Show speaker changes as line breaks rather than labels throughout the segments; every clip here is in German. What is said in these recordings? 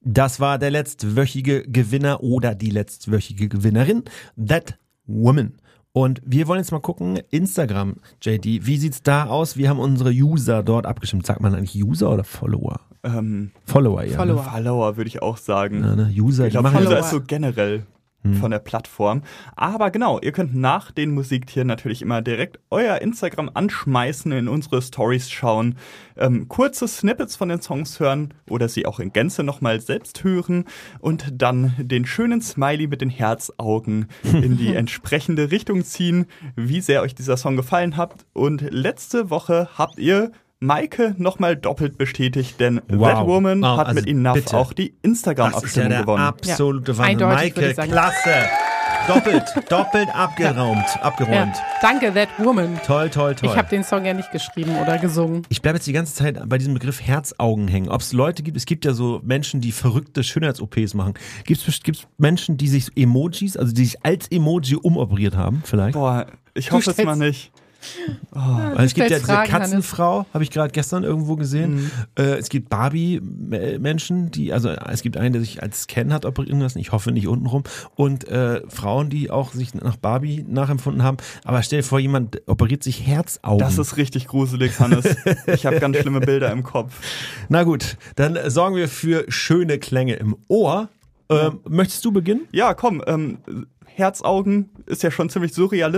Das war der letztwöchige Gewinner oder die letztwöchige Gewinnerin, That Woman. Und wir wollen jetzt mal gucken, Instagram, JD, wie sieht's da aus? Wir haben unsere User dort abgestimmt. Sagt man eigentlich User oder Follower? Follower, ja.
Follower würde ich auch sagen.
Ja, ne? User,
ich glaube, User ist so generell von der Plattform. Aber genau, ihr könnt nach den Musiktieren natürlich immer direkt euer Instagram anschmeißen, in unsere Stories schauen, kurze Snippets von den Songs hören oder sie auch in Gänze nochmal selbst hören und dann den schönen Smiley mit den Herzaugen in die entsprechende Richtung ziehen, wie sehr euch dieser Song gefallen hat. Und letzte Woche habt ihr Maike nochmal doppelt bestätigt, denn That Woman hat mit Enough auch die Instagram-Abstimmung gewonnen.
Absolute Wahnsinn. Maike, klasse. Doppelt abgeräumt.
Ja. Danke, That Woman.
Toll.
Ich habe den Song ja nicht geschrieben oder gesungen.
Ich bleibe jetzt die ganze Zeit bei diesem Begriff Herzaugen hängen. Ob es Leute gibt, es gibt ja so Menschen, die verrückte Schönheits-OPs machen. Gibt's Menschen, die sich Emojis, also die sich als Emoji umoperiert haben, vielleicht?
Boah, ich hoffe es mal nicht.
Weil es gibt ja diese Katzenfrau, habe ich gerade gestern irgendwo gesehen. Es gibt Barbie-Menschen, es gibt einen, der sich als Ken hat operieren lassen, ich hoffe nicht untenrum, und Frauen, die auch sich nach Barbie nachempfunden haben. Aber stell dir vor, jemand operiert sich Herzaugen.
Das ist richtig gruselig, Hannes. Ich habe ganz schlimme Bilder im Kopf.
Na gut, dann sorgen wir für schöne Klänge im Ohr. Möchtest du beginnen?
Ja, komm, Herzaugen ist ja schon ziemlich surreal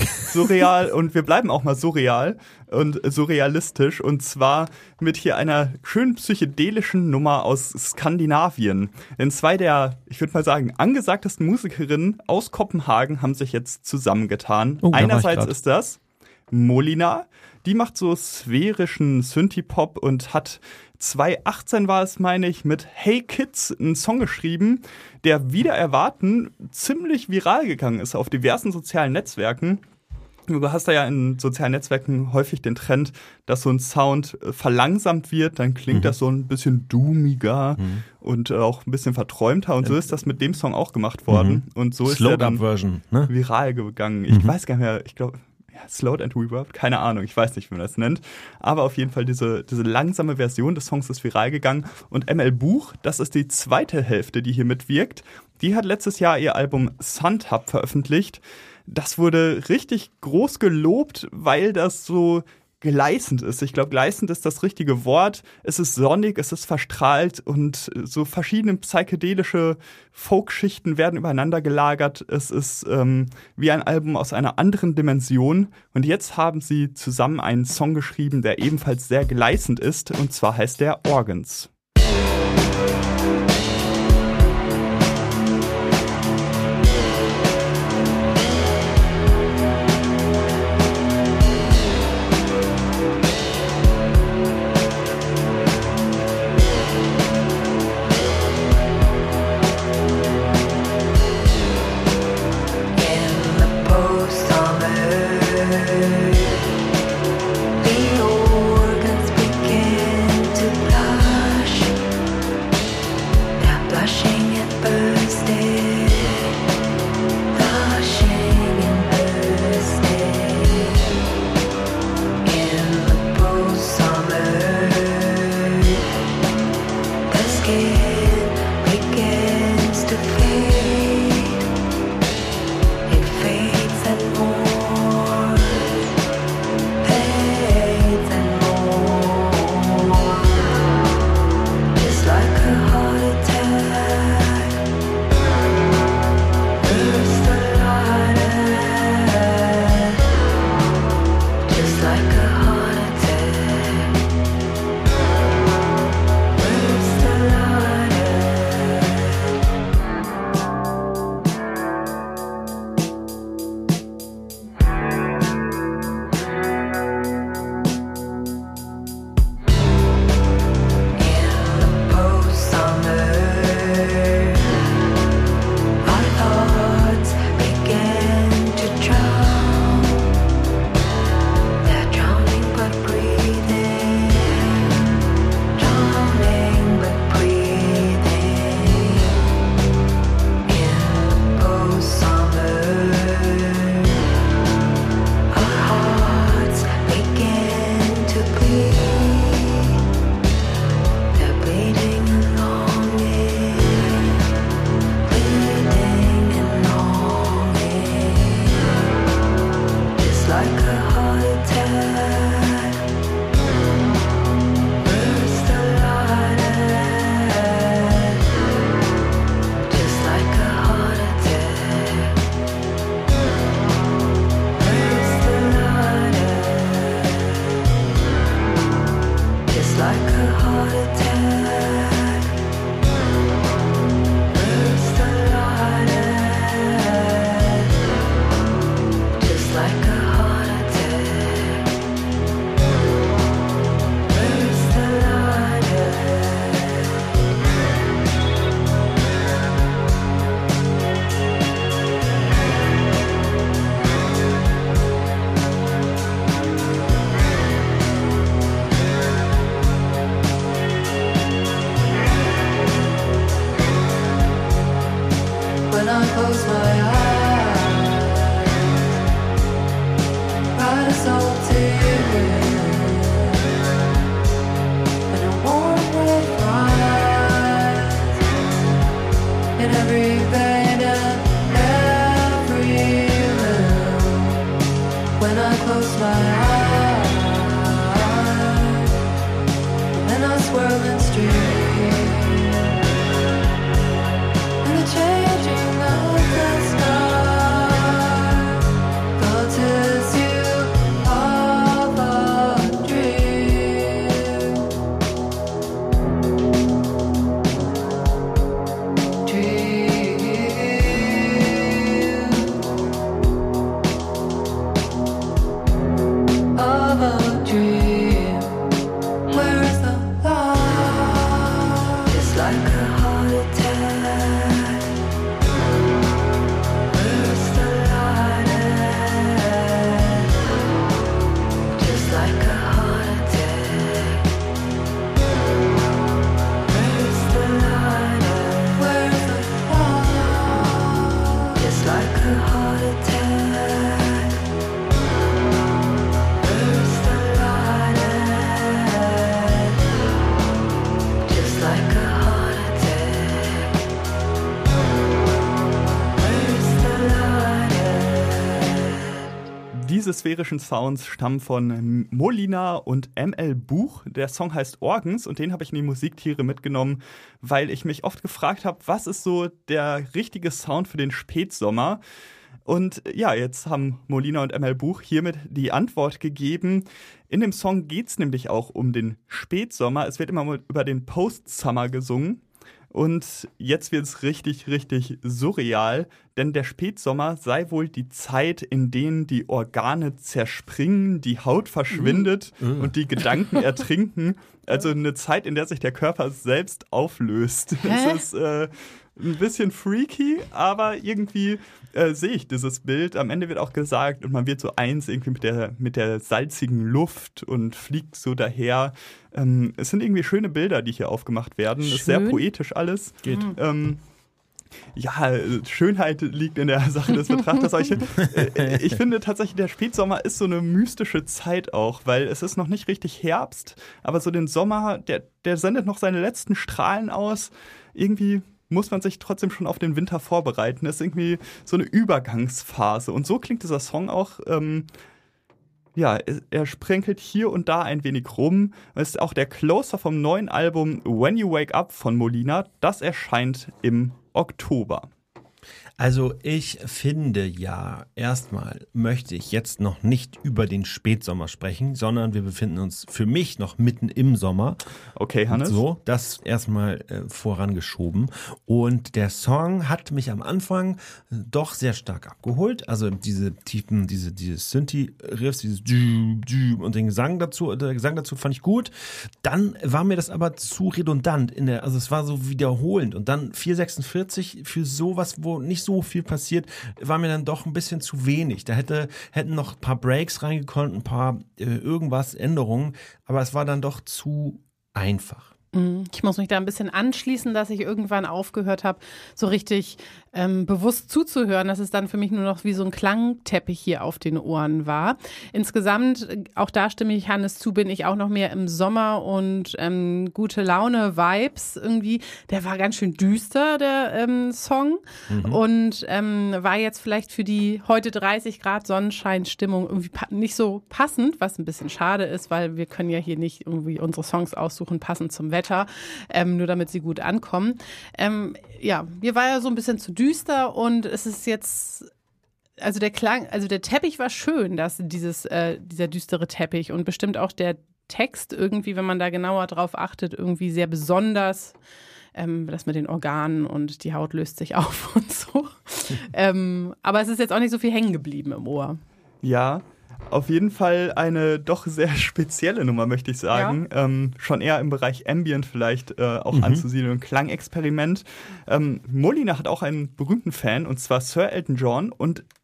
und wir bleiben auch mal surreal und surrealistisch und zwar mit hier einer schönen psychedelischen Nummer aus Skandinavien. Denn zwei der, ich würde mal sagen, angesagtesten Musikerinnen aus Kopenhagen haben sich jetzt zusammengetan. Einerseits ist das Molina, die macht so sphärischen Synthie-Pop und hat 2018 war es, meine ich, mit Hey Kids einen Song geschrieben, der wider Erwarten ziemlich viral gegangen ist auf diversen sozialen Netzwerken. Du hast da ja in sozialen Netzwerken häufig den Trend, dass so ein Sound verlangsamt wird, dann klingt das so ein bisschen doomiger und auch ein bisschen verträumter und so ist das mit dem Song auch gemacht worden. Und so ist er dann viral gegangen. Ich weiß gar nicht mehr, ich glaube Slowed and Reverb, keine Ahnung, ich weiß nicht, wie man das nennt. Aber auf jeden Fall diese langsame Version des Songs ist viral gegangen. Und ML Buch, das ist die zweite Hälfte, die hier mitwirkt, die hat letztes Jahr ihr Album Suntub veröffentlicht. Das wurde richtig groß gelobt, weil das so gleißend ist. Ich glaube, gleißend ist das richtige Wort. Es ist sonnig, es ist verstrahlt und so verschiedene psychedelische Folkschichten werden übereinander gelagert. Es ist wie ein Album aus einer anderen Dimension. Und jetzt haben sie zusammen einen Song geschrieben, der ebenfalls sehr gleißend ist. Und zwar heißt der Organs. Diese sphärischen Sounds stammen von Molina und ML Buch. Der Song heißt Organs und den habe ich in die Musiktiere mitgenommen, weil ich mich oft gefragt habe, was ist so der richtige Sound für den Spätsommer? Und ja, jetzt haben Molina und ML Buch hiermit die Antwort gegeben. In dem Song geht es nämlich auch um den Spätsommer. Es wird immer über den Post-Summer gesungen. Und jetzt wird es richtig, richtig surreal, denn der Spätsommer sei wohl die Zeit, in denen die Organe zerspringen, die Haut verschwindet und die Gedanken ertrinken. Also eine Zeit, in der sich der Körper selbst auflöst. Es ist ein bisschen freaky, aber irgendwie sehe ich dieses Bild. Am Ende wird auch gesagt, und man wird so eins irgendwie mit der salzigen Luft und fliegt so daher. Es sind irgendwie schöne Bilder, die hier aufgemacht werden. Es ist sehr poetisch alles.
Geht.
Ja, Schönheit liegt in der Sache des Betrachters. Ich finde tatsächlich, der Spätsommer ist so eine mystische Zeit auch, weil es ist noch nicht richtig Herbst, aber so den Sommer, der sendet noch seine letzten Strahlen aus. Irgendwie muss man sich trotzdem schon auf den Winter vorbereiten. Das ist irgendwie so eine Übergangsphase. Und so klingt dieser Song auch. Ja, er sprenkelt hier und da ein wenig rum. Es ist auch der Closer vom neuen Album When You Wake Up von Molina. Das erscheint im Oktober.
Also ich finde ja, erstmal möchte ich jetzt noch nicht über den Spätsommer sprechen, sondern wir befinden uns für mich noch mitten im Sommer.
Okay, Hannes.
So, das erstmal vorangeschoben. Und der Song hat mich am Anfang doch sehr stark abgeholt. Also diese tiefen, diese Synthi-Riffs, dieses und der Gesang dazu fand ich gut. Dann war mir das aber zu redundant also es war so wiederholend. Und dann 4:46 für sowas, wo nicht so viel passiert, war mir dann doch ein bisschen zu wenig. Da hätten noch ein paar Breaks reingekonnt, ein paar Änderungen, aber es war dann doch zu einfach.
Ich muss mich da ein bisschen anschließen, dass ich irgendwann aufgehört habe, so richtig bewusst zuzuhören, dass es dann für mich nur noch wie so ein Klangteppich hier auf den Ohren war. Insgesamt, auch da stimme ich Hannes zu, bin ich auch noch mehr im Sommer und gute Laune-Vibes irgendwie. Der war ganz schön düster, der Song. Und war jetzt vielleicht für die heute 30 Grad Sonnenscheinstimmung irgendwie nicht so passend, was ein bisschen schade ist, weil wir können ja hier nicht irgendwie unsere Songs aussuchen, passend zum Wetter, nur damit sie gut ankommen. Ja, mir war ja so ein bisschen zu düster und es ist jetzt, also der Teppich war schön, dieser düstere Teppich und bestimmt auch der Text irgendwie, wenn man da genauer drauf achtet, irgendwie sehr besonders. Das mit den Organen und die Haut löst sich auf und so. Aber es ist jetzt auch nicht so viel hängen geblieben im Ohr.
Ja, auf jeden Fall eine doch sehr spezielle Nummer, möchte ich sagen. Ja. Schon eher im Bereich Ambient vielleicht auch anzusiedeln, ein Klangexperiment. Molina hat auch einen berühmten Fan, und zwar Sir Elton John. Und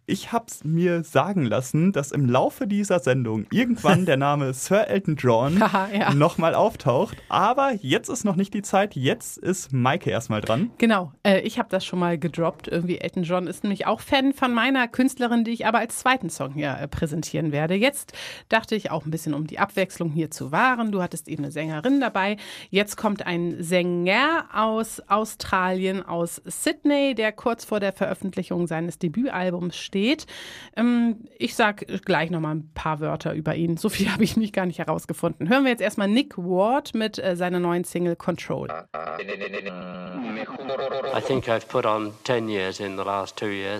ich habe es mir sagen lassen, dass im Laufe dieser Sendung irgendwann der Name Sir Elton John nochmal auftaucht. Aber jetzt ist noch nicht die Zeit. Jetzt ist Maike erstmal dran.
Genau, ich habe das schon mal gedroppt. Irgendwie Elton John ist nämlich auch Fan von meiner Künstlerin, die ich aber als zweiten Song hier präsentieren werde. Jetzt dachte ich auch ein bisschen, um die Abwechslung hier zu wahren. Du hattest eben eine Sängerin dabei. Jetzt kommt ein Sänger aus Australien, aus Sydney, der kurz vor der Veröffentlichung seines Debütalbums steht. Ich sag gleich noch mal ein paar Wörter über ihn. So viel habe ich nicht gar nicht herausgefunden. Hören wir jetzt erstmal Nick Ward mit seiner neuen Single Control.
I think I've put on 10 years in the last 2 years.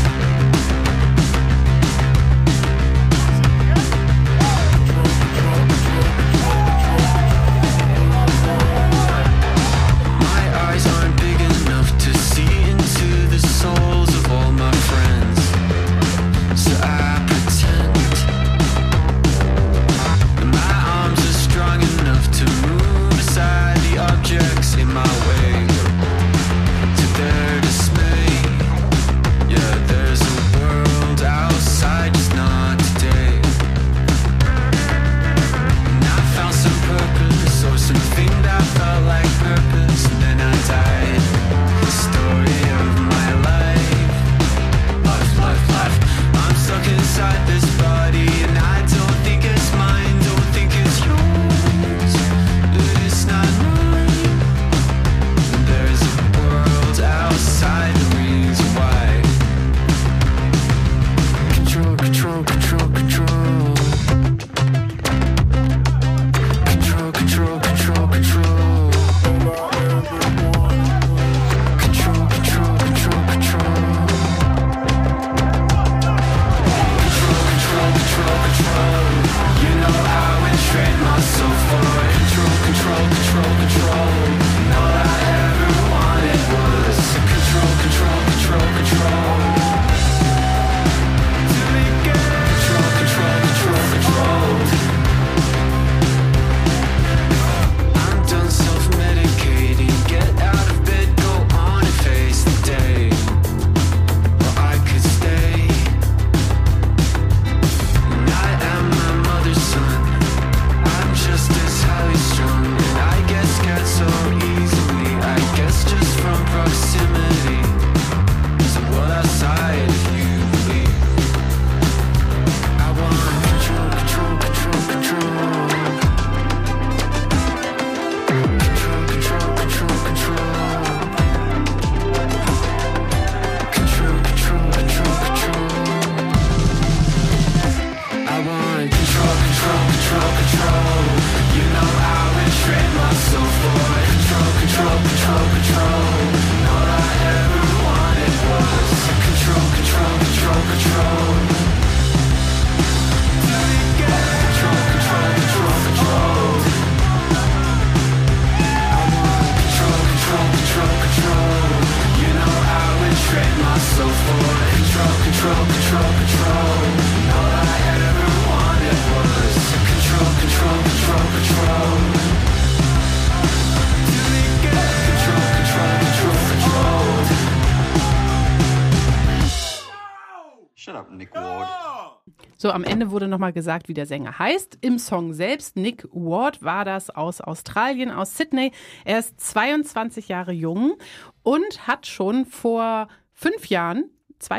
So, am Ende wurde nochmal gesagt, wie der Sänger heißt. Im Song selbst, Nick Ward war das aus Australien, aus Sydney. Er ist 22 Jahre jung und hat schon vor 5 Jahren,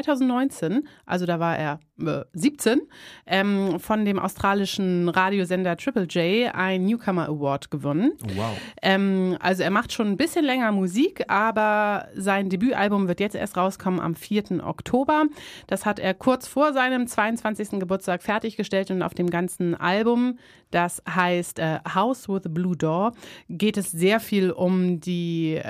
2019, also da war er 17, von dem australischen Radiosender Triple J einen Newcomer Award gewonnen.
Wow.
Also er macht schon ein bisschen länger Musik, aber sein Debütalbum wird jetzt erst rauskommen am 4. Oktober. Das hat er kurz vor seinem 22. Geburtstag fertiggestellt und auf dem ganzen Album, das heißt House with a Blue Door, geht es sehr viel um die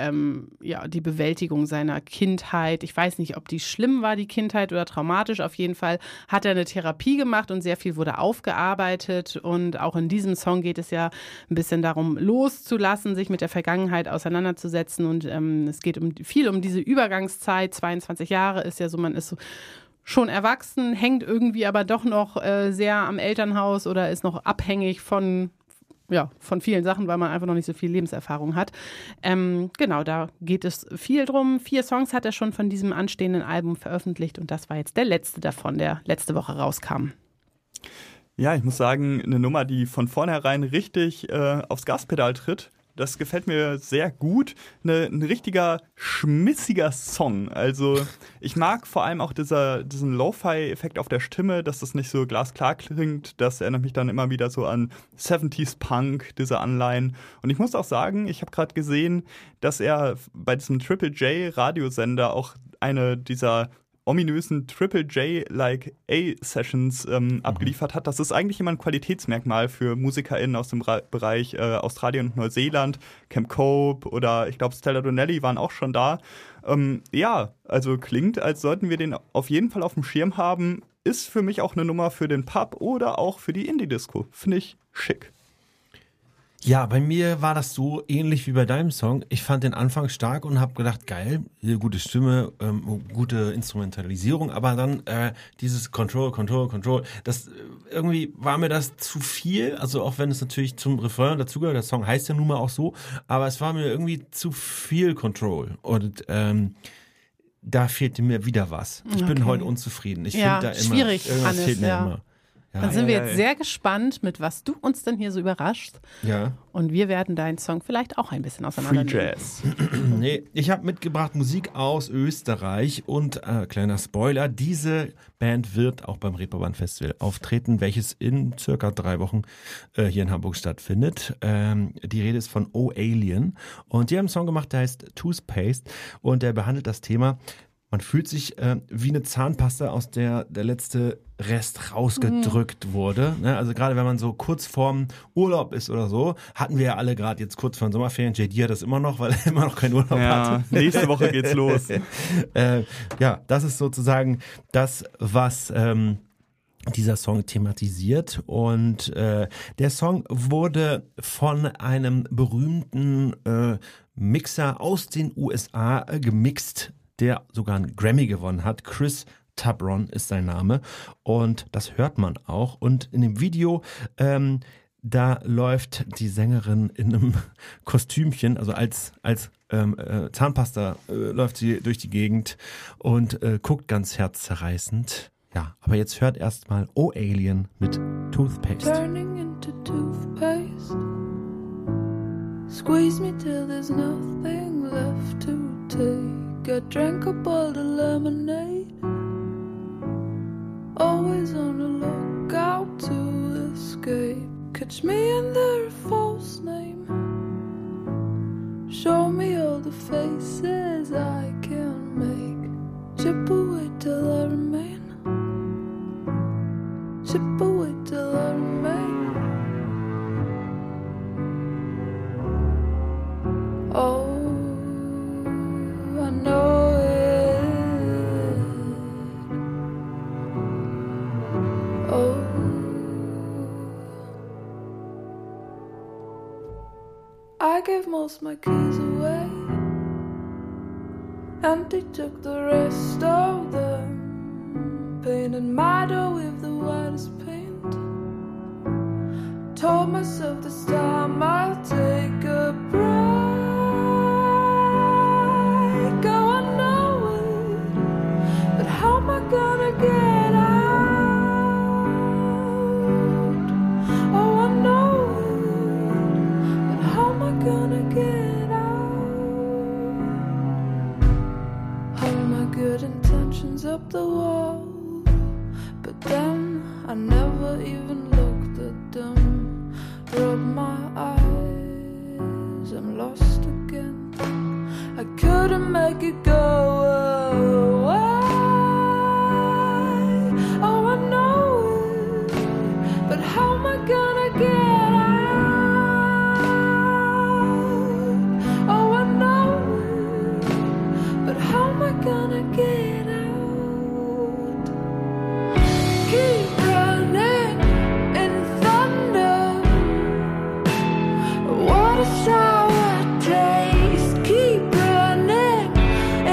Bewältigung seiner Kindheit. Ich weiß nicht, ob die schlimm war, die Kindheit, oder traumatisch. Auf jeden Fall hat er eine Therapie gemacht und sehr viel wurde aufgearbeitet. Und auch in diesem Song geht es ja ein bisschen darum, loszulassen, sich mit der Vergangenheit auseinanderzusetzen. Und es geht viel um diese Übergangszeit. 22 Jahre ist ja so, man ist so schon erwachsen, hängt irgendwie aber doch noch sehr am Elternhaus oder ist noch abhängig von von vielen Sachen, weil man einfach noch nicht so viel Lebenserfahrung hat. Genau, da geht es viel drum. 4 Songs hat er schon von diesem anstehenden Album veröffentlicht und das war jetzt der letzte davon, der letzte Woche rauskam.
Ja, ich muss sagen, eine Nummer, die von vornherein richtig aufs Gaspedal tritt. Das gefällt mir sehr gut. Ein richtiger schmissiger Song. Also ich mag vor allem auch diesen Lo-Fi-Effekt auf der Stimme, dass das nicht so glasklar klingt. Das erinnert mich dann immer wieder so an 70s Punk, diese Anleihen. Und ich muss auch sagen, ich habe gerade gesehen, dass er bei diesem Triple J Radiosender auch eine dieser ominösen Triple J-like A-Sessions abgeliefert hat. Das ist eigentlich immer ein Qualitätsmerkmal für MusikerInnen aus dem Bereich Australien und Neuseeland. Camp Cope oder ich glaube Stella Donnelly waren auch schon da. Ja, also klingt, als sollten wir den auf jeden Fall auf dem Schirm haben. Ist für mich auch eine Nummer für den Pub oder auch für die Indie-Disco. Finde ich schick.
Ja, bei mir war das so ähnlich wie bei deinem Song. Ich fand den Anfang stark und habe gedacht, geil, gute Stimme, gute Instrumentalisierung, aber dann dieses Control, das irgendwie war mir das zu viel, also auch wenn es natürlich zum Refrain dazugehört, der Song heißt ja nun mal auch so, aber es war mir irgendwie zu viel Control und da fehlte mir wieder was. Ich bin heute unzufrieden. Ich finde da immer,
schwierig,
irgendwas
Hannes,
fehlt mir immer.
Ja, dann sind wir jetzt sehr gespannt, mit was du uns denn hier so überraschst.
Ja.
Und wir werden deinen Song vielleicht auch ein bisschen auseinandernehmen.
Free Jazz.
Nee, ich habe mitgebracht Musik aus Österreich und kleiner Spoiler, diese Band wird auch beim Reeperbahn Festival auftreten, welches in circa 3 Wochen hier in Hamburg stattfindet. Die Rede ist von Oh Alien und die haben einen Song gemacht, der heißt Toothpaste und der behandelt das Thema, man fühlt sich wie eine Zahnpasta, aus der letzte Rest rausgedrückt wurde. Ne? Also gerade wenn man so kurz vorm Urlaub ist oder so, hatten wir ja alle gerade jetzt kurz vor den Sommerferien. JD hat das immer noch, weil er immer noch keinen Urlaub hat.
Nächste Woche geht's los.
Ja, das ist sozusagen das, was dieser Song thematisiert. Und der Song wurde von einem berühmten Mixer aus den USA gemixt, der sogar einen Grammy gewonnen hat. Chris Tabron ist sein Name und das hört man auch. Und in dem Video, da läuft die Sängerin in einem Kostümchen, also als Zahnpasta läuft sie durch die Gegend und guckt ganz herzzerreißend. Ja, aber jetzt hört erstmal Oh Alien mit Toothpaste.
Turning into toothpaste. Squeeze me till there's nothing left to take. I drank up all the lemonade. Always on the lookout to escape. Catch me under a false name. Show me all the faces I can make. Chip away till I remain. Chip away till I remain. Oh, I know it. Oh, I gave most my keys away, and they took the rest of them. Painted my door with the whitest paint. Told myself this time I'll take a break. Oh, I know it, but how am I gonna get out? Oh, I know it, but how am I gonna get out? Hung my good intentions up the wall, but then I never even looked at them. Rub my eyes, I'm lost again. I couldn't make it go away. Oh, I know it, but how am I gonna get out? Oh, I know it, but how am I gonna get out? Keep running in thunder. What a sour taste. Keep running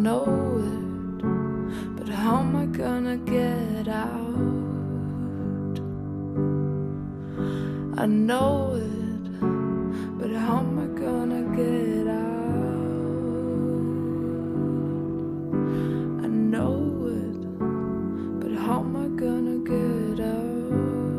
know it, but how am I gonna get out? I know it, but how am I gonna get out? I know it, but how am I gonna get out?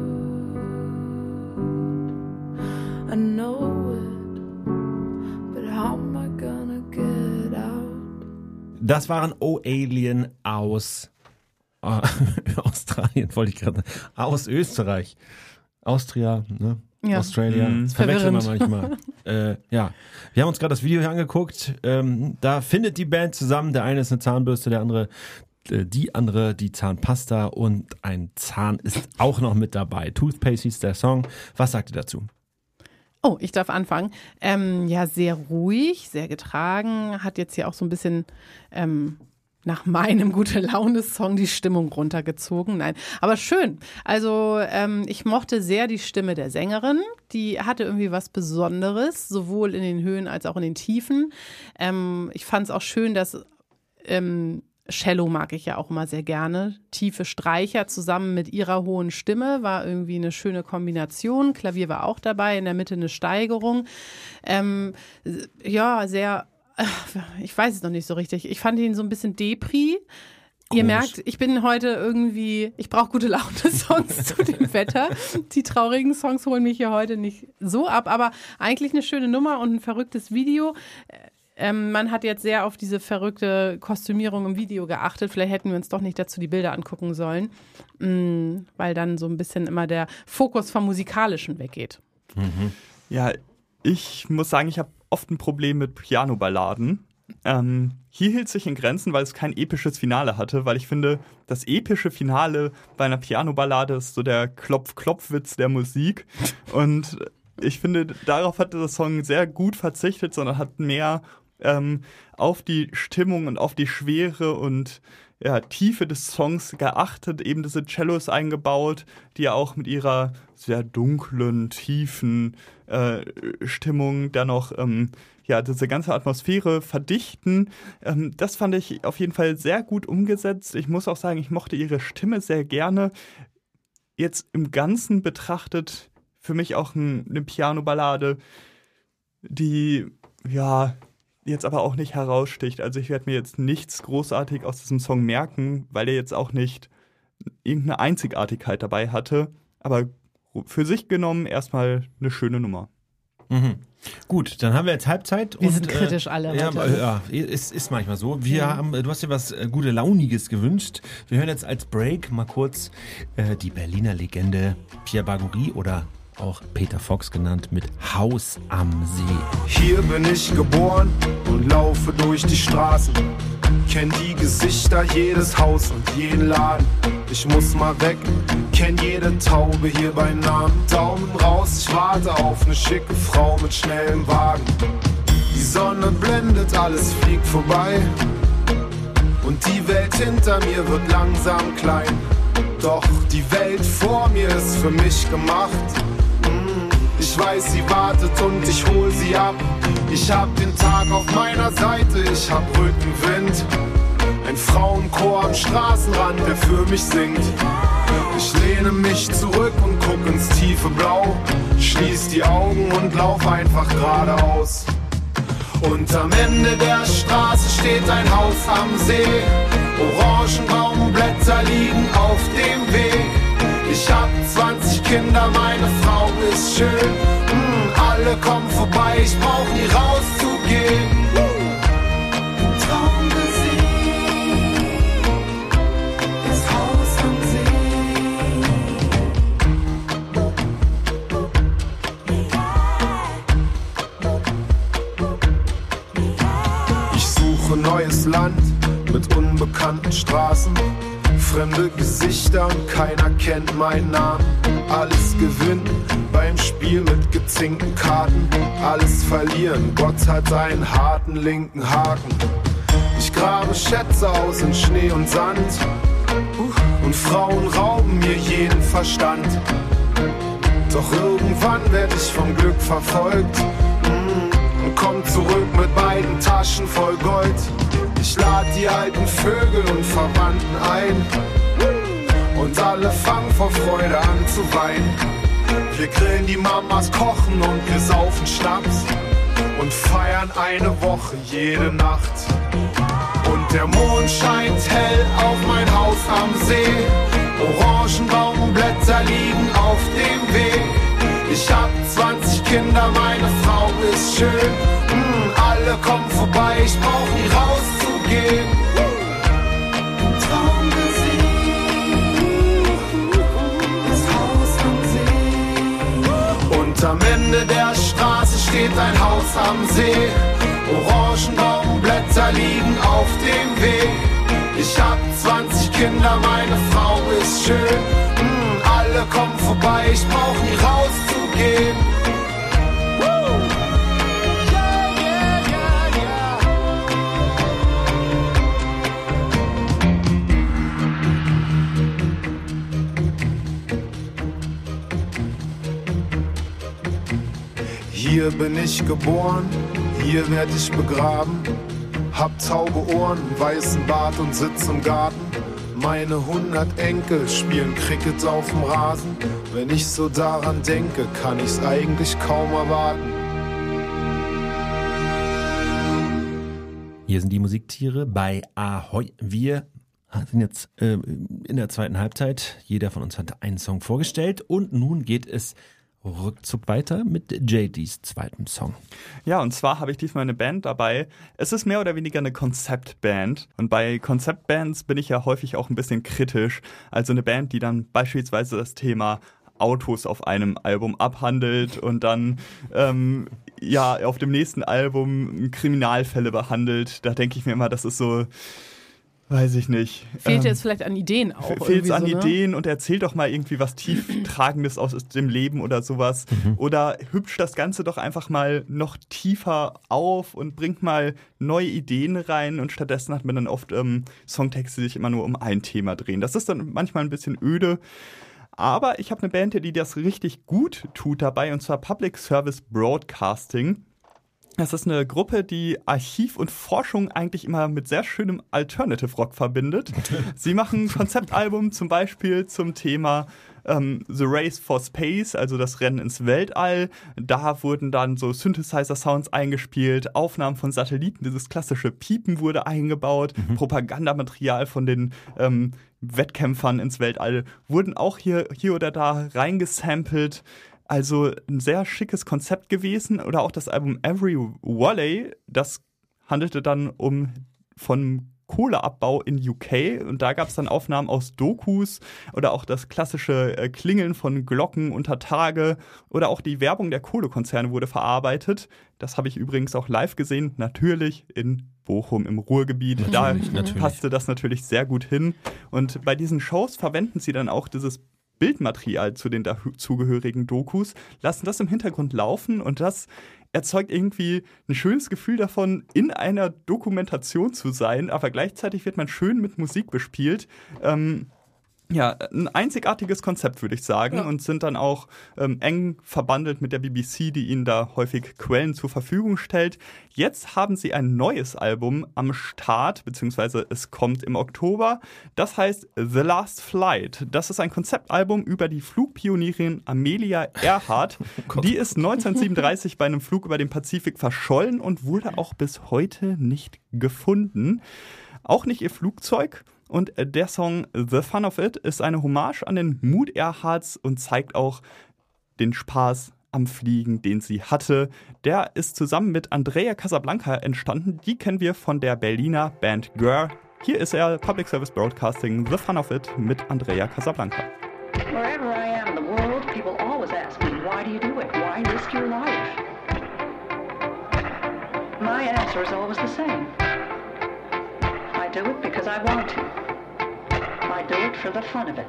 I know it, but how am I gonna get out?
Das waren O-Alien aus Australien, wollte ich gerade sagen. Aus Österreich. Austria, ne? Ja. Australia. Das verwechseln wir manchmal. Ja. Wir haben uns gerade das Video hier angeguckt. Da findet die Band zusammen. Der eine ist eine Zahnbürste, der andere die Zahnpasta und ein Zahn ist auch noch mit dabei. Toothpaste hieß der Song. Was sagt ihr dazu?
Oh, ich darf anfangen. Ja, sehr ruhig, sehr getragen. Hat jetzt hier auch so ein bisschen nach meinem Gute-Laune-Song die Stimmung runtergezogen. Nein, aber schön. Also ich mochte sehr die Stimme der Sängerin. Die hatte irgendwie was Besonderes, sowohl in den Höhen als auch in den Tiefen. Ich fand es auch schön, dass Cello mag ich ja auch immer sehr gerne. Tiefe Streicher zusammen mit ihrer hohen Stimme war irgendwie eine schöne Kombination. Klavier war auch dabei, in der Mitte eine Steigerung. Ja, sehr... Ich weiß es noch nicht so richtig. Ich fand ihn so ein bisschen Depri. Ihr merkt, ich bin heute irgendwie, ich brauche gute Laune-Songs zu dem Wetter. Die traurigen Songs holen mich hier heute nicht so ab, aber eigentlich eine schöne Nummer und ein verrücktes Video. Man hat jetzt sehr auf diese verrückte Kostümierung im Video geachtet. Vielleicht hätten wir uns doch nicht dazu die Bilder angucken sollen, weil dann so ein bisschen immer der Fokus vom Musikalischen weggeht.
Mhm. Ja, ich muss sagen, ich habe oft ein Problem mit Piano-Balladen. Hier hielt sich in Grenzen, weil es kein episches Finale hatte, weil ich finde, das epische Finale bei einer Piano-Ballade ist so der Klopf-Klopf-Witz der Musik. Und ich finde, darauf hat der Song sehr gut verzichtet, sondern hat mehr auf die Stimmung und auf die Schwere und Tiefe des Songs geachtet, eben diese Cellos eingebaut, die ja auch mit ihrer sehr dunklen, tiefen Stimmung dann noch diese ganze Atmosphäre verdichten. Das fand ich auf jeden Fall sehr gut umgesetzt. Ich muss auch sagen, ich mochte ihre Stimme sehr gerne. Jetzt im Ganzen betrachtet für mich auch eine Piano-Ballade, die jetzt aber auch nicht heraussticht. Also ich werde mir jetzt nichts großartig aus diesem Song merken, weil er jetzt auch nicht irgendeine Einzigartigkeit dabei hatte. Aber für sich genommen erstmal eine schöne Nummer.
Mhm. Gut, dann haben wir jetzt Halbzeit.
Wir sind kritisch alle.
Ja, ist manchmal so. Du hast dir was Gute-Launiges gewünscht. Wir hören jetzt als Break mal kurz die Berliner Legende Pierre Bagory oder auch Peter Fox genannt, mit Haus am See.
Hier bin ich geboren und laufe durch die Straßen. Kenn die Gesichter, jedes Haus und jeden Laden. Ich muss mal weg, kenn jede Taube hier bei Namen. Daumen raus, ich warte auf eine schicke Frau mit schnellem Wagen. Die Sonne blendet, alles fliegt vorbei. Und die Welt hinter mir wird langsam klein. Doch die Welt vor mir ist für mich gemacht. Ich weiß, sie wartet und ich hol sie ab. Ich hab den Tag auf meiner Seite, ich hab Rückenwind. Ein Frauenchor am Straßenrand, der für mich singt. Ich lehne mich zurück und guck ins tiefe Blau. Schließ die Augen und lauf einfach geradeaus. Und am Ende der Straße steht ein Haus am See. Orangenbaumblätter liegen auf dem Weg. Ich hab 20 Kinder, meine Frau ist schön. Alle kommen vorbei, ich brauch nie rauszugehen. Traummusik, das Haus am See. Ich suche neues Land mit unbekannten Straßen. Fremde Gesichter und keiner kennt meinen Namen. Alles gewinnen beim Spiel mit gezinkten Karten. Alles verlieren, Gott hat einen harten linken Haken. Ich grabe Schätze aus in Schnee und Sand. Und Frauen rauben mir jeden Verstand. Doch irgendwann werd ich vom Glück verfolgt. Und komm zurück mit beiden Taschen voll Gold. Ich lade die alten Vögel und Verwandten ein. Und alle fangen vor Freude an zu weinen. Wir grillen, die Mamas kochen und wir saufen Schnaps. Und feiern eine Woche jede Nacht. Und der Mond scheint hell auf mein Haus am See. Orangenbaumblätter liegen auf dem Weg. Ich hab 20 Kinder, meine Frau ist schön. Alle kommen vorbei, ich brauch nie rauszugehen. Das Haus am See. Und am Ende der Straße steht ein Haus am See. Orangenbaumblätter liegen auf dem Weg. Ich hab 20 Kinder, meine Frau ist schön. Alle kommen vorbei, ich brauch nie rauszugehen. Hier bin ich geboren, hier werd ich begraben. Hab taube Ohren, weißen Bart und sitz im Garten. Meine 100 Enkel spielen Cricket auf dem Rasen. Wenn ich so daran denke, kann ich's eigentlich kaum erwarten.
Hier sind die Musiktiere bei Ahoi. Wir sind jetzt in der zweiten Halbzeit. Jeder von uns hat einen Song vorgestellt und nun geht es Rückzug weiter mit JDs zweiten Song.
Ja, und zwar habe ich diesmal eine Band dabei. Es ist mehr oder weniger eine Konzeptband. Und bei Konzeptbands bin ich ja häufig auch ein bisschen kritisch. Also eine Band, die dann beispielsweise das Thema Autos auf einem Album abhandelt und dann auf dem nächsten Album Kriminalfälle behandelt. Da denke ich mir immer, das ist so... Weiß ich nicht.
Fehlt jetzt vielleicht an Ideen auch?
Fehlt es an Ideen und erzählt doch mal irgendwie was Tieftragendes aus dem Leben oder sowas. Oder hübscht das Ganze doch einfach mal noch tiefer auf und bringt mal neue Ideen rein. Und stattdessen hat man dann oft Songtexte, die sich immer nur um ein Thema drehen. Das ist dann manchmal ein bisschen öde. Aber ich habe eine Band, die das richtig gut tut dabei, und zwar Public Service Broadcasting. Das ist eine Gruppe, die Archiv und Forschung eigentlich immer mit sehr schönem Alternative Rock verbindet. Sie machen ein Konzeptalbum zum Beispiel zum Thema The Race for Space, also das Rennen ins Weltall. Da wurden dann so Synthesizer-Sounds eingespielt, Aufnahmen von Satelliten, dieses klassische Piepen wurde eingebaut, Propagandamaterial von den Wettkämpfern ins Weltall wurden auch hier oder da reingesampelt. Also ein sehr schickes Konzept gewesen. Oder auch das Album Every Valley, das handelte dann von Kohleabbau in UK. Und da gab es dann Aufnahmen aus Dokus oder auch das klassische Klingeln von Glocken unter Tage. Oder auch die Werbung der Kohlekonzerne wurde verarbeitet. Das habe ich übrigens auch live gesehen, natürlich in Bochum im Ruhrgebiet. Natürlich. Passte das natürlich sehr gut hin. Und bei diesen Shows verwenden sie dann auch dieses Bildmaterial zu den dazugehörigen Dokus, lassen das im Hintergrund laufen und das erzeugt irgendwie ein schönes Gefühl davon, in einer Dokumentation zu sein, aber gleichzeitig wird man schön mit Musik bespielt. Ein einzigartiges Konzept, würde ich sagen, und sind dann auch eng verbandelt mit der BBC, die ihnen da häufig Quellen zur Verfügung stellt. Jetzt haben sie ein neues Album am Start, beziehungsweise es kommt im Oktober. Das heißt The Last Flight. Das ist ein Konzeptalbum über die Flugpionierin Amelia Earhart. Die ist 1937 bei einem Flug über den Pazifik verschollen und wurde auch bis heute nicht gefunden. Auch nicht ihr Flugzeug. Und der Song The Fun of It ist eine Hommage an den Mut Earharts und zeigt auch den Spaß am Fliegen, den sie hatte. Der ist zusammen mit Andrea Casablanca entstanden. Die kennen wir von der Berliner Band Gör. Hier ist er, Public Service Broadcasting, The Fun of It mit Andrea Casablanca.
Wherever I am in the world, people always ask me, why do you do it? Why risk your life? My answer is always the same. I do it because I want to. I do it for the fun of it.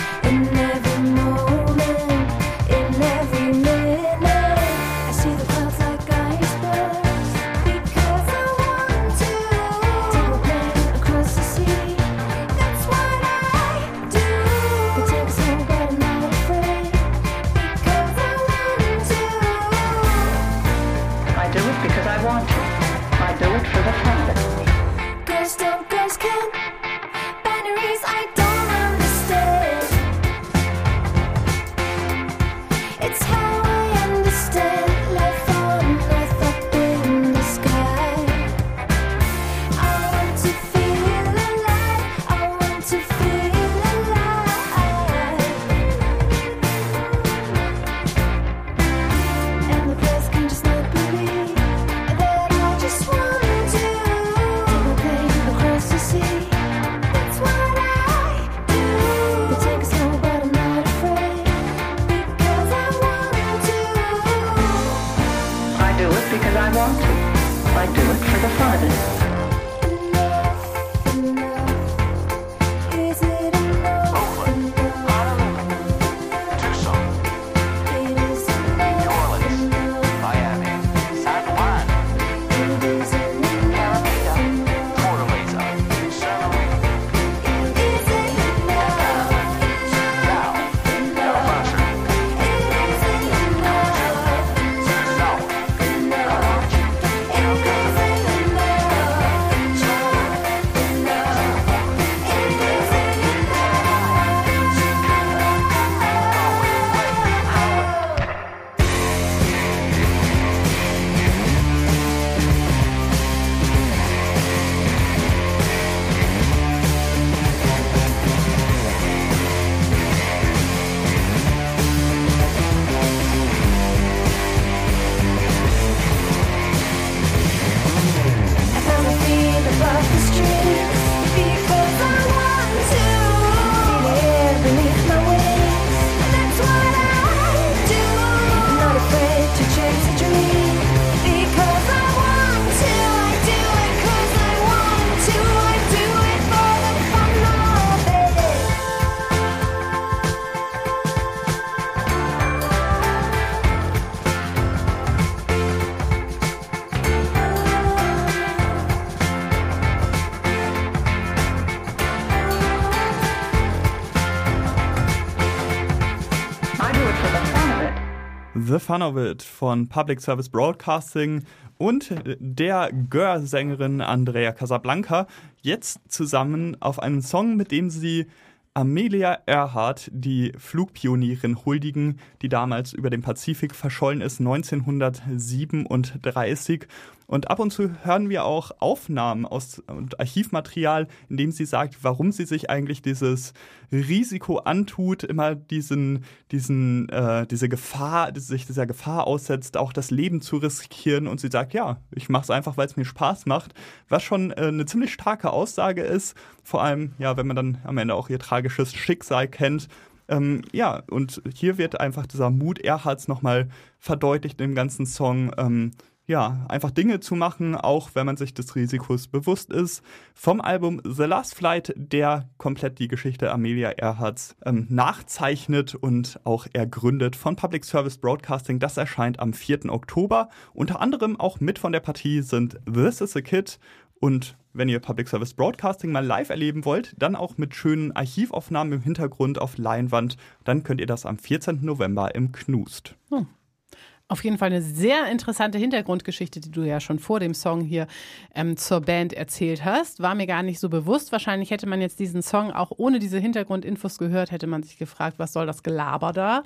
I see the clouds
I want to. I do it for the fun of it.
Girls don't, girls can't. Binaries I don't understand. It's how I understand life on earth up in the sky. I want to feel alive. I want to feel alive. And the girls can just not believe that I just want to take the pain across the sea. That's what I do. The tank is slow, but I'm not afraid because I want to.
I do it because I want to. I do it for the fun of it.
Enough, enough. Is it enough?
Oakland, Honolulu, Tucson,
It is
New Orleans,
enough.
Miami, San Juan,
It is enough.
Alameda, Fortaleza, San Luis,
Is it enough?
Now, El Paso,
It is enough.
South, Karachi, El
It
Capitan,
is
The Fun of It von Public Service Broadcasting und der Gör-Sängerin Andrea Casablanca jetzt zusammen auf einem Song, mit dem sie Amelia Earhart, die Flugpionierin, huldigen, die damals über den Pazifik verschollen ist, 1937. Und ab und zu hören wir auch Aufnahmen und Archivmaterial, in dem sie sagt, warum sie sich eigentlich dieses Risiko antut, immer diese Gefahr, sich dieser Gefahr aussetzt, auch das Leben zu riskieren. Und sie sagt, ja, ich mache es einfach, weil es mir Spaß macht, was schon eine ziemlich starke Aussage ist. Vor allem, ja, wenn man dann am Ende auch ihr tragisches Schicksal kennt. Ja, und hier wird einfach dieser Mut Earharts nochmal verdeutlicht im ganzen Song. Ja, einfach Dinge zu machen, auch wenn man sich des Risikos bewusst ist. Vom Album The Last Flight, der komplett die Geschichte Amelia Earharts nachzeichnet und auch ergründet von Public Service Broadcasting. Das erscheint am 4. Oktober. Unter anderem auch mit von der Partie sind This Is a Kid. Und wenn ihr Public Service Broadcasting mal live erleben wollt, dann auch mit schönen Archivaufnahmen im Hintergrund auf Leinwand, dann könnt ihr das am 14. November im Knust.
Auf jeden Fall eine sehr interessante Hintergrundgeschichte, die du ja schon vor dem Song hier zur Band erzählt hast. War mir gar nicht so bewusst. Wahrscheinlich hätte man jetzt diesen Song auch ohne diese Hintergrundinfos gehört, hätte man sich gefragt, was soll das Gelaber da?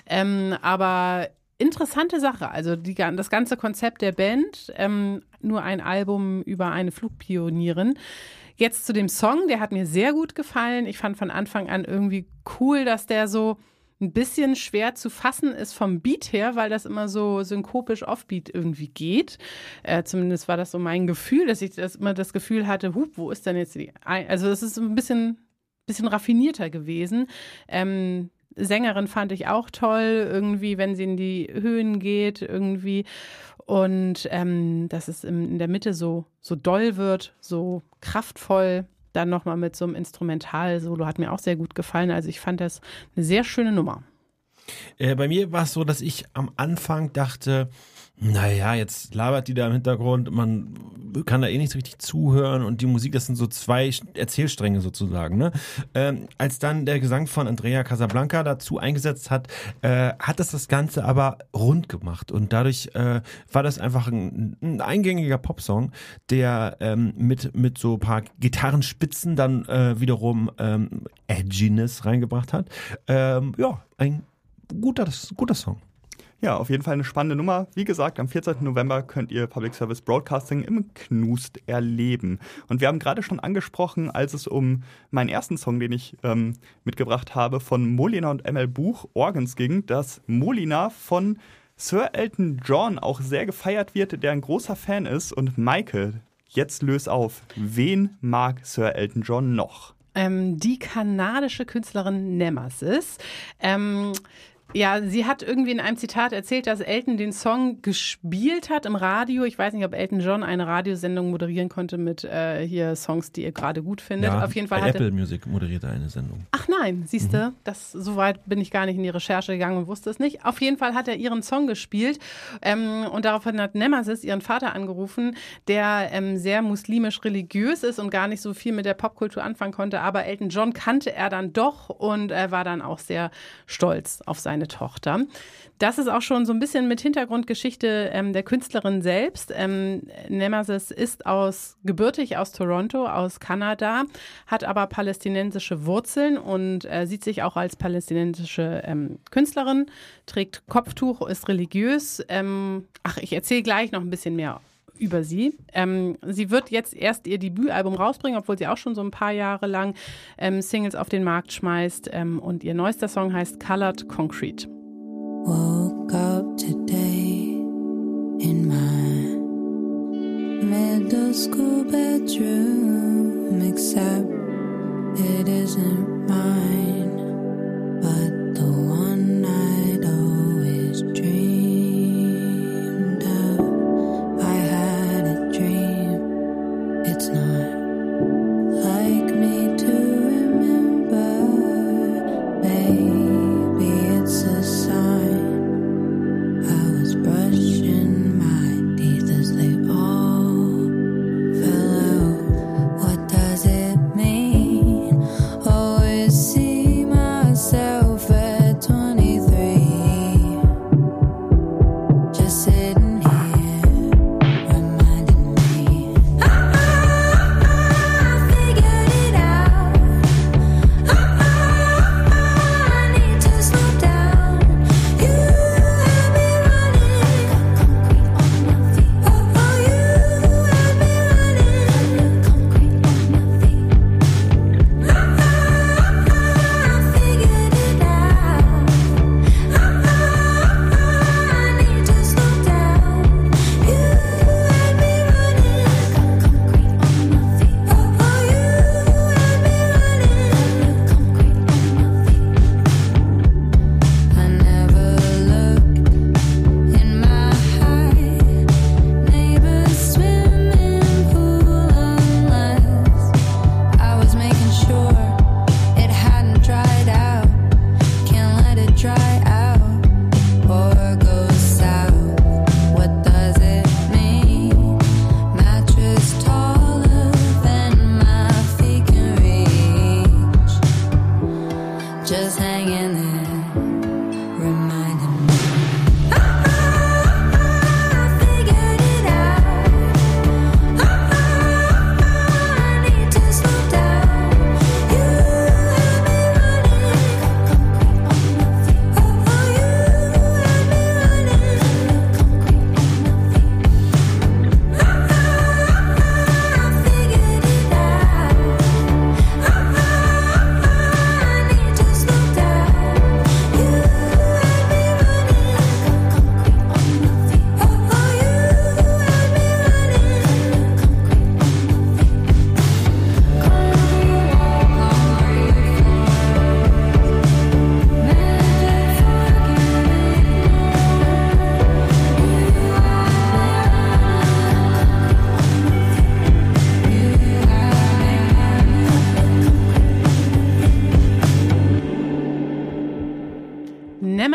Aber interessante Sache. Also das ganze Konzept der Band, nur ein Album über eine Flugpionierin. Jetzt zu dem Song, der hat mir sehr gut gefallen. Ich fand von Anfang an irgendwie cool, dass der so ein bisschen schwer zu fassen ist vom Beat her, weil das immer so synkopisch Offbeat irgendwie geht. Zumindest war das so mein Gefühl, dass ich immer das Gefühl hatte, wo ist denn jetzt also es ist ein bisschen raffinierter gewesen. Sängerin fand ich auch toll, irgendwie, wenn sie in die Höhen geht, irgendwie. Und dass es in der Mitte so doll wird, so kraftvoll. Dann nochmal mit so einem Instrumental-Solo hat mir auch sehr gut gefallen. Also ich fand das eine sehr schöne Nummer.
Bei mir war es so, dass ich am Anfang dachte, naja, jetzt labert die da im Hintergrund, man kann da eh nicht so richtig zuhören und die Musik, das sind so zwei Erzählstränge sozusagen. Ne? Als dann der Gesang von Andrea Casablanca dazu eingesetzt hat, hat das Ganze aber rund gemacht und dadurch war das einfach ein eingängiger Popsong, der mit so ein paar Gitarrenspitzen dann wiederum Edginess reingebracht hat. Ein guter Song.
Ja, auf jeden Fall eine spannende Nummer. Wie gesagt, am 14. November könnt ihr Public Service Broadcasting im Knust erleben. Und wir haben gerade schon angesprochen, als es um meinen ersten Song, den ich mitgebracht habe, von Molina und ML Buch, Organs ging, dass Molina von Sir Elton John auch sehr gefeiert wird, der ein großer Fan ist. Und Maike, jetzt löse auf. Wen mag Sir Elton John noch?
Die kanadische Künstlerin Nemesis. Ja, sie hat irgendwie in einem Zitat erzählt, dass Elton den Song gespielt hat im Radio. Ich weiß nicht, ob Elton John eine Radiosendung moderieren konnte mit hier Songs, die ihr gerade gut findet.
Ja,
auf jeden Fall
bei Apple Music moderierte eine Sendung.
Ach nein, siehst du, so weit bin ich gar nicht in die Recherche gegangen und wusste es nicht. Auf jeden Fall hat er ihren Song gespielt und daraufhin hat Nemesis ihren Vater angerufen, der sehr muslimisch-religiös ist und gar nicht so viel mit der Popkultur anfangen konnte. Aber Elton John kannte er dann doch und er war dann auch sehr stolz auf seine Tochter. Das ist auch schon so ein bisschen mit Hintergrundgeschichte der Künstlerin selbst. Nemesis ist gebürtig aus Toronto, aus Kanada, hat aber palästinensische Wurzeln und sieht sich auch als palästinensische Künstlerin, trägt Kopftuch, ist religiös. Ich erzähle gleich noch ein bisschen mehr über sie. Sie wird jetzt erst ihr Debütalbum rausbringen, obwohl sie auch schon so ein paar Jahre lang Singles auf den Markt schmeißt. Und ihr neuester Song heißt Colored Concrete.
Woke up today in my middle school bedroom, except it isn't mine, but the one I'd always dreamed of. I had a dream, it's not like me to remember, maybe it's a sign. I was brushing my teeth as they all fell out. What does it mean? Always see my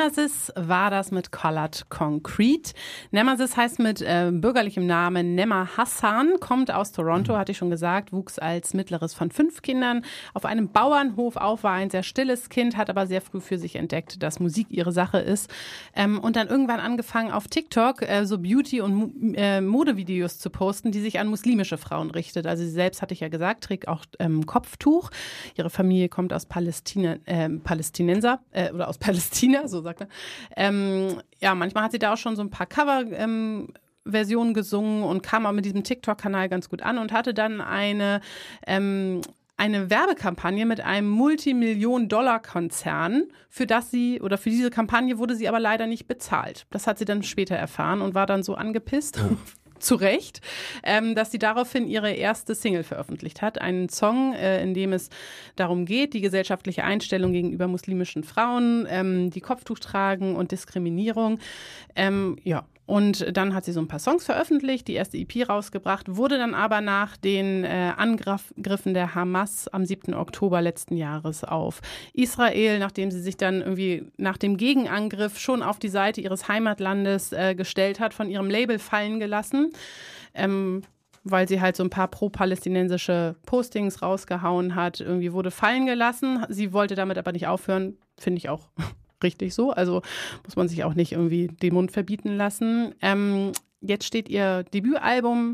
Nemesis war das mit Colored Concrete. Nemesis heißt mit bürgerlichem Namen Nemma Hassan, kommt aus Toronto, hatte ich schon gesagt, wuchs als mittleres von 5 Kindern auf einem Bauernhof auf, war ein sehr stilles Kind, hat aber sehr früh für sich entdeckt, dass Musik ihre Sache ist. Und dann irgendwann angefangen auf TikTok so Beauty- und Modevideos zu posten, die sich an muslimische Frauen richtet. Also sie selbst, hatte ich ja gesagt, trägt auch Kopftuch. Ihre Familie kommt aus Palästinenser oder aus Palästina, so sagt er. Ja, manchmal hat sie da auch schon so ein paar Cover-Versionen gesungen und kam auch mit diesem TikTok-Kanal ganz gut an und hatte dann eine Werbekampagne mit einem Multimillion-Dollar-Konzern, für diese Kampagne wurde sie aber leider nicht bezahlt. Das hat sie dann später erfahren und war dann so angepisst. Oh. Zu Recht, dass sie daraufhin ihre erste Single veröffentlicht hat. Einen Song, in dem es darum geht, die gesellschaftliche Einstellung gegenüber muslimischen Frauen, die Kopftuch tragen und Diskriminierung. Und dann hat sie so ein paar Songs veröffentlicht, die erste EP rausgebracht, wurde dann aber nach den Angriffen der Hamas am 7. Oktober letzten Jahres auf Israel, nachdem sie sich dann irgendwie nach dem Gegenangriff schon auf die Seite ihres Heimatlandes gestellt hat, von ihrem Label fallen gelassen, weil sie halt so ein paar pro-palästinensische Postings rausgehauen hat, irgendwie wurde fallen gelassen. Sie wollte damit aber nicht aufhören, finde ich auch richtig so, also muss man sich auch nicht irgendwie den Mund verbieten lassen. Jetzt steht ihr Debütalbum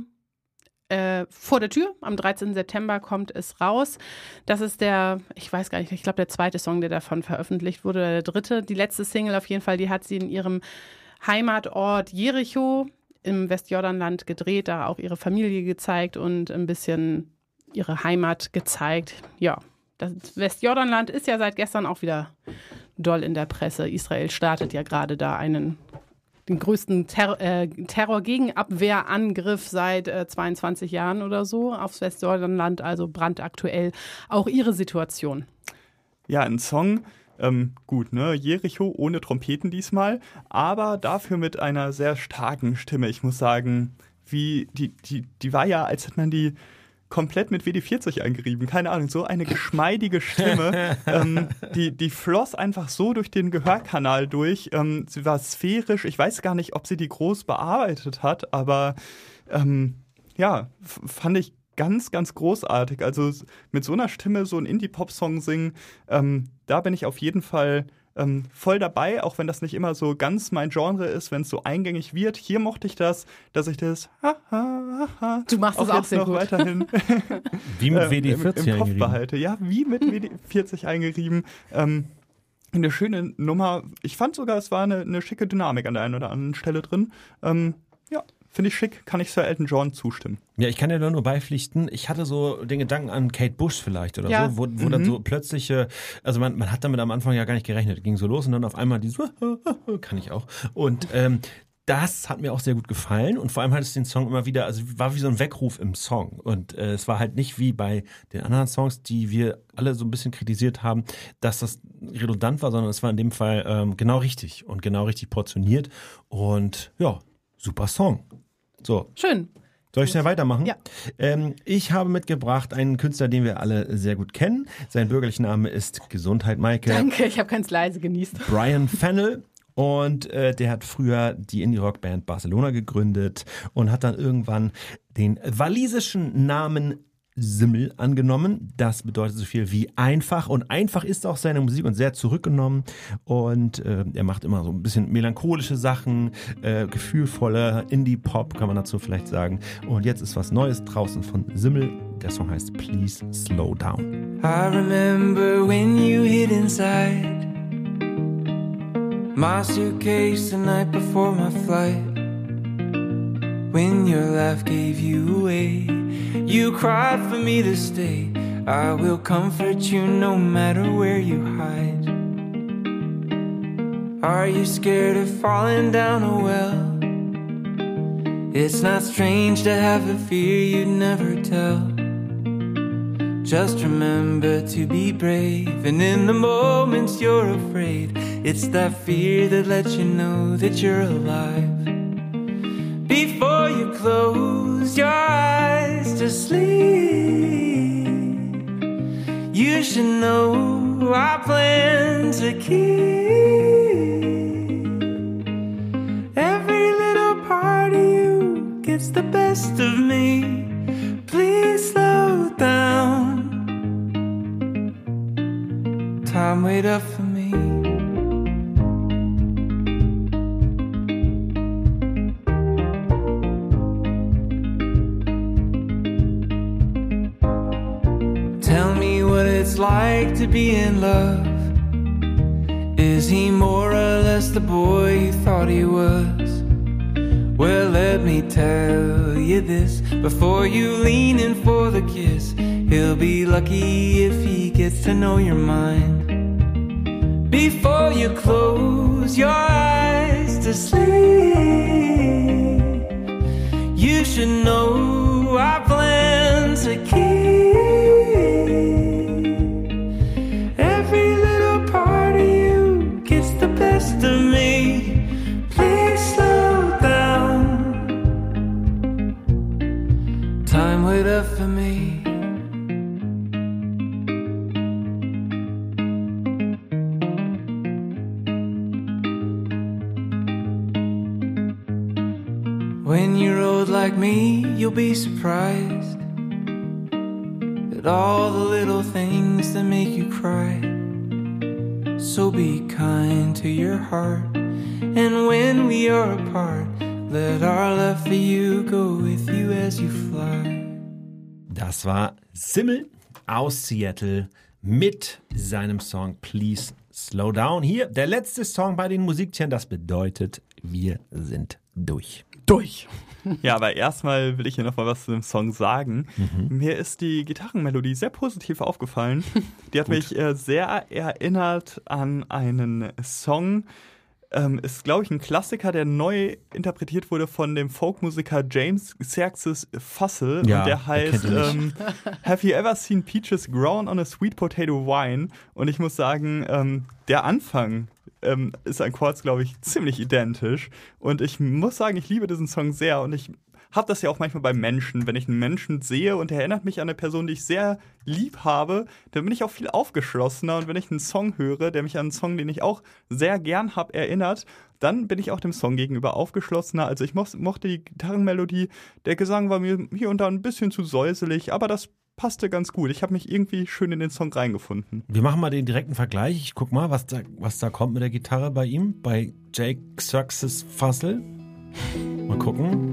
vor der Tür. Am 13. September kommt es raus. Das ist ich weiß gar nicht, ich glaube der zweite Song, der davon veröffentlicht wurde, oder der dritte. Die letzte Single auf jeden Fall, die hat sie in ihrem Heimatort Jericho im Westjordanland gedreht, da auch ihre Familie gezeigt und ein bisschen ihre Heimat gezeigt. Ja, das Westjordanland ist ja seit gestern auch wieder doll in der Presse. Israel startet ja gerade da den größten Terror-Gegenabwehrangriff seit 22 Jahren oder so aufs Westjordanland, also brandaktuell auch ihre Situation.
Ja, ein Song, gut, ne, Jericho ohne Trompeten diesmal, aber dafür mit einer sehr starken Stimme. Ich muss sagen, die war ja, als hätte man die komplett mit WD-40 eingerieben. Keine Ahnung, so eine geschmeidige Stimme. Die floss einfach so durch den Gehörkanal durch. Sie war sphärisch. Ich weiß gar nicht, ob sie die groß bearbeitet hat, aber fand ich ganz, ganz großartig. Also mit so einer Stimme so einen Indie-Pop-Song singen, da bin ich auf jeden Fall voll dabei, auch wenn das nicht immer so ganz mein Genre ist, wenn es so eingängig wird. Hier mochte ich das, dass ich das
du machst das auch sehr
noch
gut.
Weiterhin
wie mit WD-40
im Kopf behalte. Ja, wie mit WD-40 eingerieben. Eine schöne Nummer. Ich fand sogar, es war eine schicke Dynamik an der einen oder anderen Stelle drin. Finde ich schick, kann ich Sir Elton John zustimmen.
Ja, ich kann dir nur beipflichten, ich hatte so den Gedanken an Kate Bush vielleicht oder so, wo dann so plötzliche, also man hat damit am Anfang ja gar nicht gerechnet, ging so los und dann auf einmal kann ich auch. Und das hat mir auch sehr gut gefallen und vor allem hat es den Song immer wieder, also war wie so ein Weckruf im Song und es war halt nicht wie bei den anderen Songs, die wir alle so ein bisschen kritisiert haben, dass das redundant war, sondern es war in dem Fall genau richtig und genau richtig portioniert und ja, super Song. So.
Schön.
Soll ich schnell weitermachen?
Ja.
Ich habe mitgebracht einen Künstler, den wir alle sehr gut kennen. Sein bürgerlicher Name ist Gesundheit, Maike.
Danke, ich habe ganz leise genießt.
Brian Fennell. Und der hat früher die Indie-Rock-Band Barcelona gegründet und hat dann irgendwann den walisischen Namen Simmel angenommen. Das bedeutet so viel wie einfach und einfach ist auch seine Musik und sehr zurückgenommen und er macht immer so ein bisschen melancholische Sachen, gefühlvolle Indie-Pop kann man dazu vielleicht sagen und jetzt ist was Neues draußen von Simmel. Der Song heißt Please Slow Down.
I remember when you hid inside my suitcase the night before my flight. When your laugh gave you away, you cried for me to stay. I will comfort you no matter where you hide. Are you scared of falling down a well? It's not strange to have a fear you'd never tell. Just remember to be brave, and in the moments you're afraid, it's that fear that lets you know that you're alive. Before you close your eyes to sleep, you should know I plan to keep gets the best of me. Please slow down. Time, wait up for me. Tell me what it's like to be in love. Is he more or less the boy you thought he was? Well, let me tell you this before you lean in for the kiss. He'll be lucky if he gets to know your mind. Before you close your eyes to sleep, you should know I plan to keep every little part of you gets the best of me. Please slow down. Time, wait up for me. When you're old like me, you'll be surprised at all the little things that make you cry. So be kind to your heart, and when we are apart, let our love for you go with you as you fly.
Das war Simmel aus Seattle mit seinem Song Please Slow Down. Hier der letzte Song bei den Musiktieren, das bedeutet, wir sind durch.
Ja, aber erstmal will ich hier noch mal was zu dem Song sagen. Mir ist die Gitarrenmelodie sehr positiv aufgefallen. Die hat mich sehr erinnert an einen Song. Ist, glaube ich, ein Klassiker, der neu interpretiert wurde von dem Folkmusiker James Xerxes Fussell.
Ja,
und der heißt Have You Ever Seen Peaches Grown on a Sweet Potato Wine? Und ich muss sagen, der Anfang ist an Chords, glaube ich, ziemlich identisch. Und ich muss sagen, ich liebe diesen Song sehr. Und ich habe das ja auch manchmal bei Menschen. Wenn ich einen Menschen sehe und er erinnert mich an eine Person, die ich sehr lieb habe, dann bin ich auch viel aufgeschlossener. Und wenn ich einen Song höre, der mich an einen Song, den ich auch sehr gern habe, erinnert, dann bin ich auch dem Song gegenüber aufgeschlossener. Also ich mochte die Gitarrenmelodie. Der Gesang war mir hier und da ein bisschen zu säuselig, aber das passte ganz gut. Ich habe mich irgendwie schön in den Song reingefunden.
Wir machen mal den direkten Vergleich. Ich guck mal, was da kommt mit der Gitarre bei ihm, bei Jake Xerxes Fussell. Mal gucken.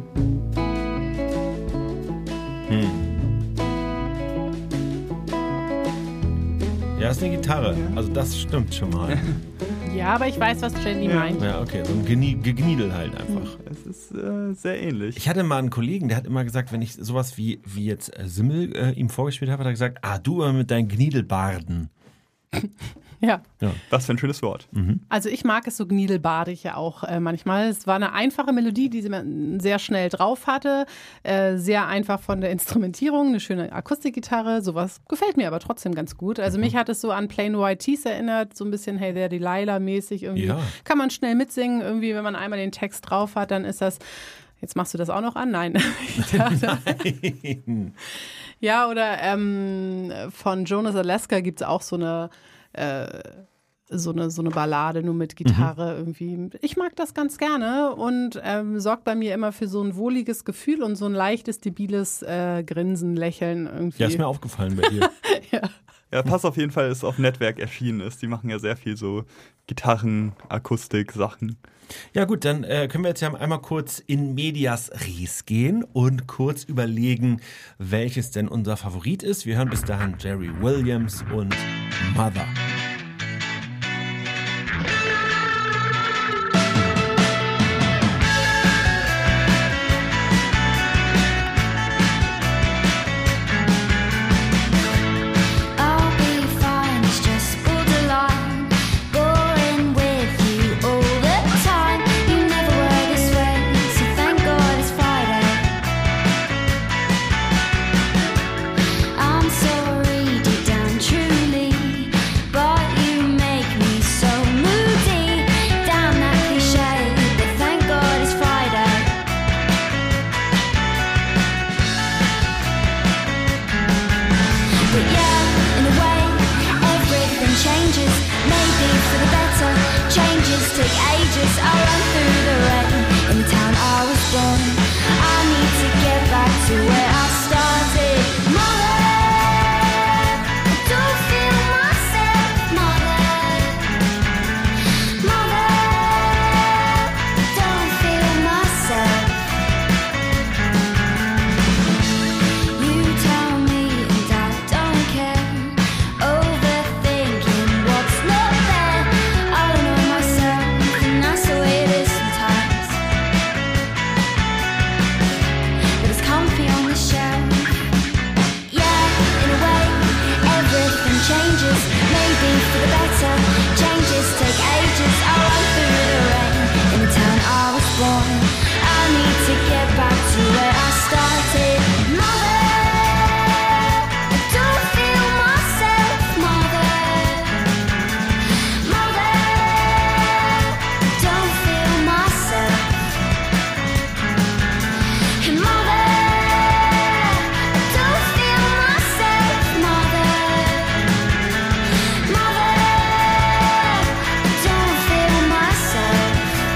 Ja, ist eine Gitarre. Also das stimmt schon mal.
Ja, aber ich weiß, was Jenny meint.
Ja, okay, so ein Gegniedel halt einfach.
Es ist sehr ähnlich.
Ich hatte mal einen Kollegen, der hat immer gesagt, wenn ich sowas wie jetzt Simmel ihm vorgespielt habe, hat er gesagt, du immer mit deinen Gniedelbarden.
Ja.
Was für ein schönes Wort.
Also ich mag es so gniedelbadig ja auch manchmal. Es war eine einfache Melodie, die sie sehr schnell drauf hatte. Sehr einfach von der Instrumentierung, eine schöne Akustikgitarre. Sowas gefällt mir aber trotzdem ganz gut. Also mich hat es so an Plain White Tees erinnert, so ein bisschen Hey There Delilah-mäßig irgendwie. Ja. Kann man schnell mitsingen. Irgendwie, wenn man einmal den Text drauf hat, dann ist das... Jetzt machst du das auch noch an? Nein.
Nein.
Ja, oder von Jonas Alaska gibt es auch so eine Ballade nur mit Gitarre irgendwie. Ich mag das ganz gerne und sorgt bei mir immer für so ein wohliges Gefühl und so ein leichtes, debiles Grinsen, Lächeln irgendwie.
Ja, ist mir aufgefallen bei dir.
Ja, passt auf jeden Fall, dass es auf Netzwerk erschienen ist. Die machen ja sehr viel so Gitarren, Akustik, Sachen.
Ja gut, dann können wir jetzt ja einmal kurz in medias res gehen und kurz überlegen, welches denn unser Favorit ist. Wir hören bis dahin Jerry Williams und Mother.
Take ages, I run through the rain in the town I was born. I need to
faster. Changes take ages, I run through the rain. In the town I was born, I need to get back to where I started. Mother, I don't feel myself, mother. Mother, I don't feel myself. And mother, I don't feel myself, mother. Mother, I don't feel myself.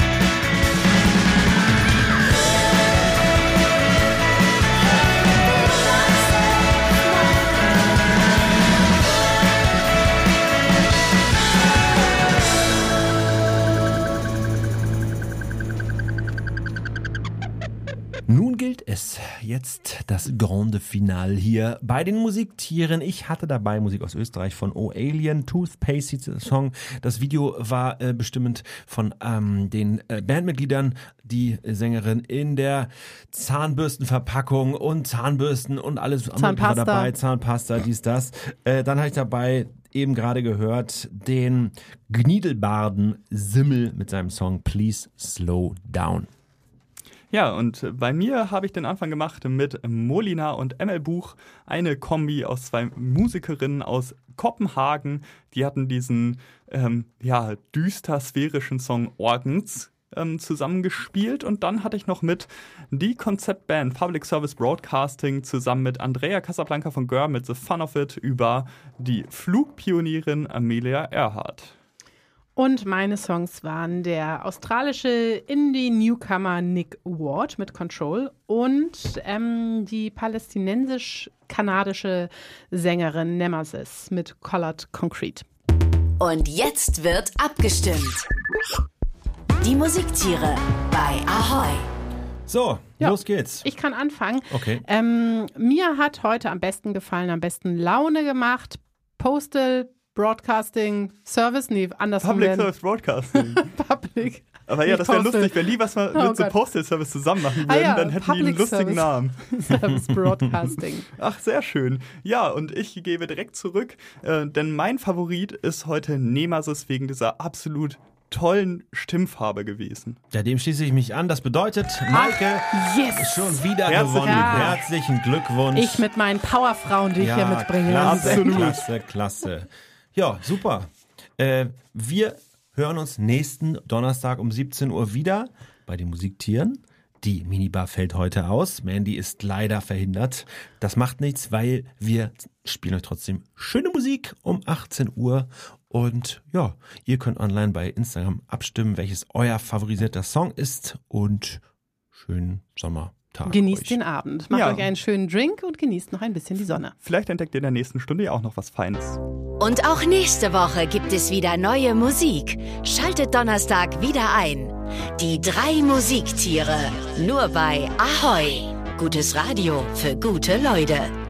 Nun gilt es jetzt das Grande Finale hier bei den Musiktieren. Ich hatte dabei Musik aus Österreich von O'Alien, Toothpaste Song. Das Video war bestimmend von den Bandmitgliedern. Die Sängerin in der Zahnbürstenverpackung und Zahnbürsten und alles
Zahnpasta.
war dabei. Zahnpasta, dies, das. Dann habe ich dabei eben gerade gehört den Gniedelbarden Simmel mit seinem Song Please Slow Down.
Ja, und bei mir habe ich den Anfang gemacht mit Molina und ML Buch, eine Kombi aus zwei Musikerinnen aus Kopenhagen. Die hatten diesen düster sphärischen Song Organs zusammengespielt. Und dann hatte ich noch mit die Konzeptband Public Service Broadcasting zusammen mit Andrea Casablanca von Gör mit The Fun of It über die Flugpionierin Amelia Earhart.
Und meine Songs waren der australische Indie-Newcomer Nick Ward mit Control und die palästinensisch-kanadische Sängerin Nemesis mit Colored Concrete.
Und jetzt wird abgestimmt. Die Musiktiere bei Ahoi.
So, los geht's.
Ich kann anfangen.
Okay.
Mir hat heute am besten gefallen, am besten Laune gemacht, Postal Broadcasting Service, andersrum.
Public Service Broadcasting.
Public.
Aber ja, das wäre lustig, wenn die was mal mit so Postal Service zusammen machen würden, dann hätten die einen lustigen Namen.
Service Broadcasting.
Ach, sehr schön. Ja, und ich gebe direkt zurück, denn mein Favorit ist heute Nemesis wegen dieser absolut tollen Stimmfarbe gewesen.
Ja, dem schließe ich mich an. Das bedeutet, Maike ist schon wieder gewonnen.
Ja.
Herzlichen Glückwunsch.
Ich mit meinen Powerfrauen, die ich hier mitbringe.
Klasse. Ja, super. Wir hören uns nächsten Donnerstag um 17 Uhr wieder bei den Musiktieren. Die Minibar fällt heute aus. Mandy ist leider verhindert. Das macht nichts, weil wir spielen euch trotzdem schöne Musik um 18 Uhr. Und ja, ihr könnt online bei Instagram abstimmen, welches euer favorisierter Song ist. Und schönen Sommertag.
Genießt den Abend. Macht euch einen schönen Drink und genießt noch ein bisschen die Sonne.
Vielleicht entdeckt ihr in der nächsten Stunde ja auch noch was Feines.
Und auch nächste Woche gibt es wieder neue Musik. Schaltet Donnerstag wieder ein. Die 3 Musiktiere. Nur bei Ahoi. Gutes Radio für gute Leute.